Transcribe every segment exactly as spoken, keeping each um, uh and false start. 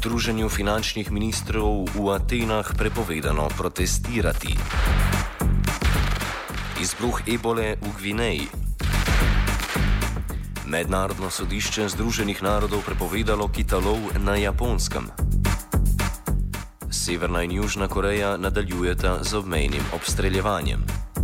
Združenju finančnih ministrov v Atenah prepovedano protestirati. Izbruh ebole v Gvineji. Mednarodno sodišče Združenih narodov prepovedalo kitalov na Japonskem. Severna in Južna Koreja nadaljujeta z obmejnim obstreljevanjem.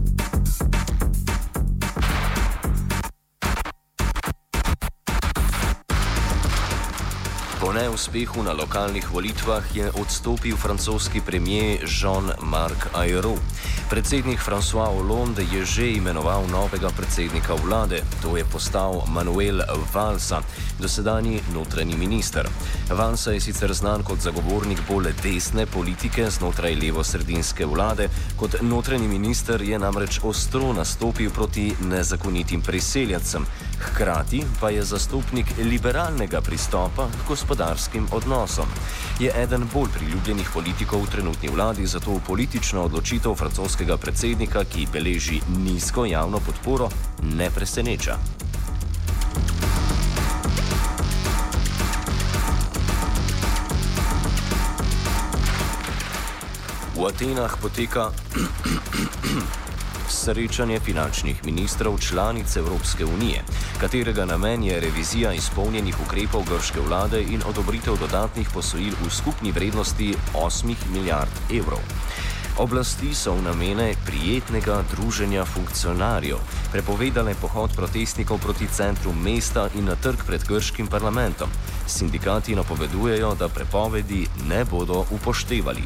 Po neuspehu na lokalnih volitvah je odstopil francoski premier Jean-Marc Ayrault. Predsednik François Hollande je že imenoval novega predsednika vlade, to je postal Manuel Valsa, dosedanji notranji minister. Valsa je sicer znan kot zagovornik bolj desne politike znotraj levo-sredinske vlade, kot notranji minister je namreč ostro nastopil proti nezakonitim priseljencem, hkrati pa je zastopnik liberalnega pristopa k gospodarskim odnosom. Je eden bolj priljubljenih politikov v trenutni vladi, zato politična odločitev francoskega predsednika, ki beleži nizko javno podporo, ne preseneča. V Atenah poteka srečanje finančnih ministrov članic Evropske unije, katerega namen je revizija izpolnjenih ukrepov grške vlade in odobritev dodatnih posojil v skupni vrednosti osmih milijard evrov. Oblasti so v namene prijetnega druženja funkcionarjev prepovedale pohod protestnikov proti centru mesta in na trg pred grškim parlamentom. Sindikati napovedujejo, da prepovedi ne bodo upoštevali.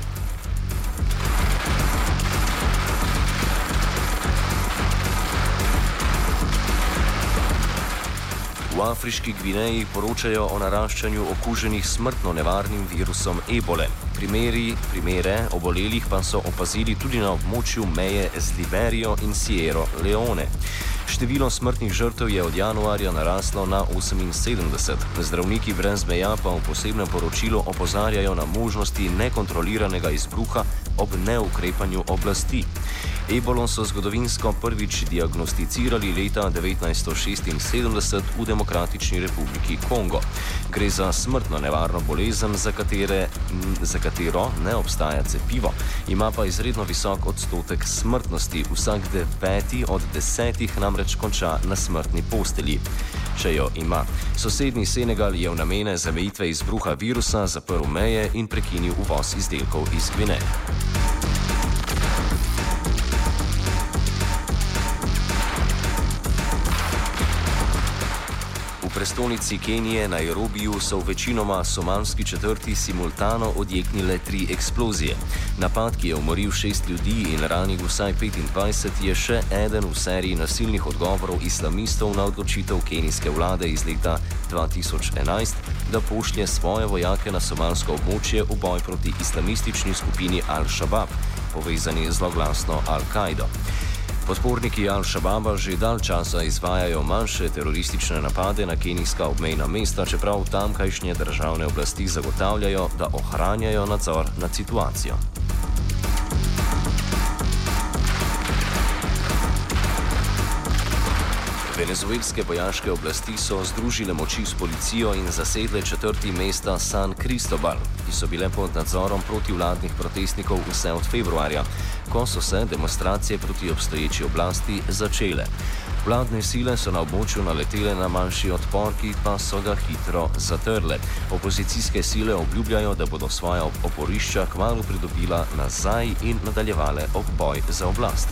V afriški Gvineji poročajo o naraščanju okuženih smrtno nevarnim virusom ebole. Primeri, primere obolelih pa so opazili tudi na območju meje z Liberijo in Sierra Leone. Število smrtnih žrtev je od januarja naraslo na oseminsedemdeset. Zdravniki brez meja pa v posebnem poročilu opozarjajo na možnosti nekontroliranega izbruha ob neukrepanju oblasti. Ebolo so zgodovinsko prvič diagnosticirali leta devetnajststo šestinsedemdeset v Demokratični republiki Kongo. Gre za smrtno nevarno bolezen, za, katere, za katero ne obstaja cepivo, ima pa izredno visok odstotek smrtnosti. Vsak deveti od desetih namreč konča na smrtni postelji, če jo ima. Sosednji Senegal je v namene zamejitve izbruha virusa zaprl meje in prekinil uvoz izdelkov iz Gvineje. V prestolnici Kenije, Nairobiju, so v večinoma somalski četrti simultano odjeknile tri eksplozije. Napad, ki je umoril šest ljudi in ranil vsaj petindvajset, je še eden v seriji nasilnih odgovorov islamistov na odločitev kenijske vlade iz leta dva tisoč enajst, da pošlje svoje vojake na somalsko območje v boj proti islamistični skupini Al-Shabaab, povezani z zloglasno Al-Kaido. Podporniki Al-Shababa že dalj časa izvajajo manjše teroristične napade na kenijska obmejna mesta, čeprav tamkajšnje državne oblasti zagotavljajo, da ohranjajo nadzor nad situacijo. Venezuelske vojaške oblasti so združile moči s policijo in zasedle četrti mesta San Cristobal, ki so bile pod nadzorom protivladnih protestnikov vse od februarja, ko so se demonstracije proti obstoječi oblasti začele. Vladne sile so na območju naletele na manjši odpor, ki pa so ga hitro zatrle. Opozicijske sile obljubljajo, da bodo svoja oporišča kmalu pridobila nazaj in nadaljevale boj za oblast.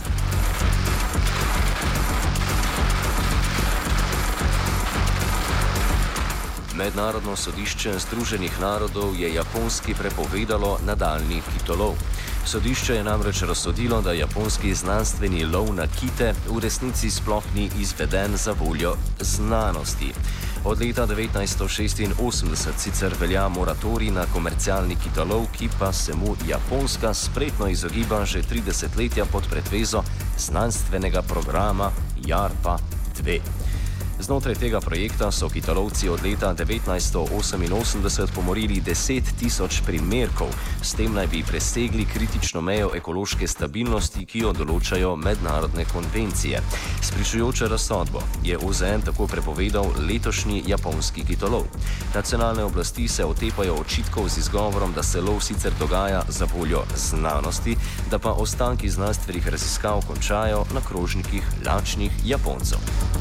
Mednarodno sodišče Združenih narodov je Japonski prepovedalo nadaljnji kitolov. Sodišče je namreč razsodilo, da japonski znanstveni lov na kite v resnici sploh ni izveden za voljo znanosti. Od leta devetnajststo šestinosemdeset sicer velja moratorij na komercialni kitolov, ki pa se mu Japonska spretno izogiba že tri desetletja pod pretvezo znanstvenega programa JARPA dva. Znotraj tega projekta so kitalovci od leta devetnajststo oseminosemdeset pomorili deset tisoč primerkov, s tem naj bi presegli kritično mejo ekološke stabilnosti, ki jo določajo mednarodne konvencije. S pričujočo razsodbo je O Z N tako prepovedal letošnji japonski kitolov. Nacionalne oblasti se otepajo očitkov z izgovorom, da se lov sicer dogaja za voljo znanosti, da pa ostanki znanstvenih raziskav končajo na krožnikih lačnih Japoncev.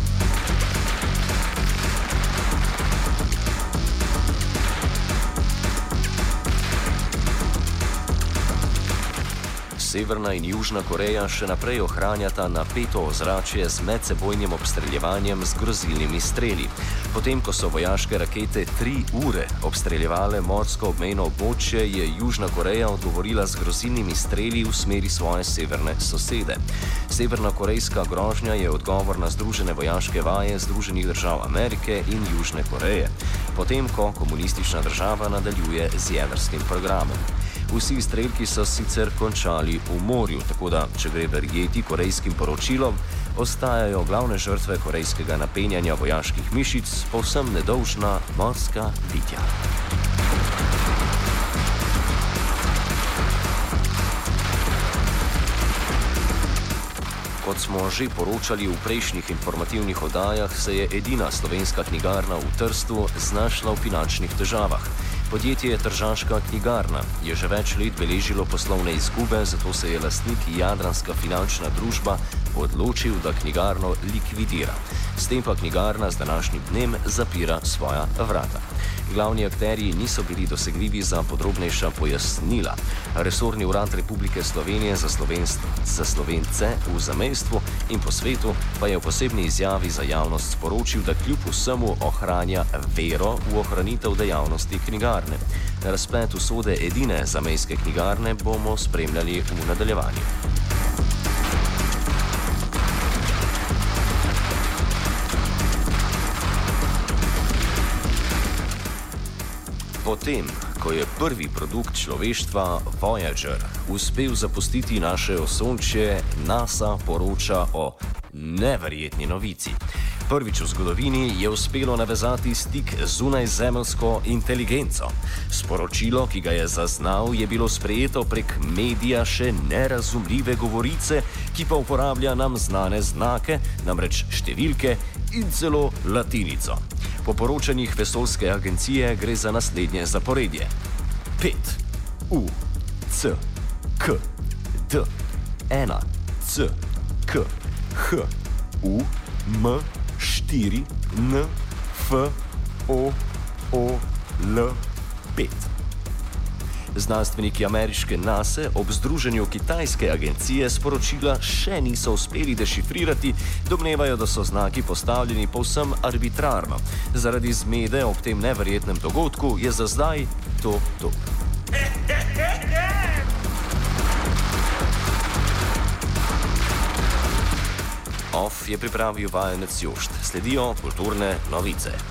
Severna in Južna Koreja še naprej ohranjata napeto ozračje z medsebojnim obstreljevanjem z grozilnimi streli. Potem, ko so vojaške rakete tri ure obstreljevale morsko obmejno območje, je Južna Koreja odgovorila z grozilnimi streli v smeri svoje severne sosede. Severna korejska grožnja je odgovor na združene vojaške vaje Združenih držav Amerike in Južne Koreje, potem, ko komunistična država nadaljuje z jedrskim programom. Vsi izstrelki so sicer končali v morju, tako da, če gre verjeti korejskim poročilom, ostajajo glavne žrtve korejskega napenjanja vojaških mišic povsem nedolžna morska bitja. Kot smo že poročali v prejšnjih informativnih oddajah, se je edina slovenska knjigarna v Trstu znašla v finančnih težavah. Podjetje Tržaška knjigarna je že več let beležilo poslovne izgube, zato se je lastnik Jadranska finančna družba odločil, da knjigarno likvidira. S tem pa knjigarna z današnjim dnem zapira svoja vrata. Glavni akterji niso bili dosegljivi za podrobnejša pojasnila. Resorni urad Republike Slovenije za, za Slovence v zamejstvu in po svetu pa je v posebni izjavi za javnost sporočil, da kljub vsemu ohranja vero v ohranitev dejavnosti knjigarne. Razplet usode edine zamejske knjigarne bomo spremljali v nadaljevanju. Potem, ko je prvi produkt človeštva Voyager uspel zapustiti naše osončje, NASA poroča o neverjetni novici. Prvič v zgodovini je uspelo navezati stik z zunajzemeljsko inteligenco. Sporočilo, ki ga je zaznal, je bilo sprejeto prek medija še nerazumljive govorice, ki pa uporablja nam znane znake, namreč številke in celo latinico. Po poročanjih vesoljske agencije gre za naslednje zaporedje: pet, U, C, K, D, ena, C, K, H, U, M, štiri, N, F, O, O, L, pet. Znanstveniki ameriške NASA ob združenju kitajske agencije sporočila še niso uspeli dešifrirati, domnevajo, da so znaki postavljeni povsem arbitrarno. Zaradi zmede ob tem neverjetnem dogodku je za zdaj to to. Off je pripravil vajenec Jošt. Sledijo kulturne novice.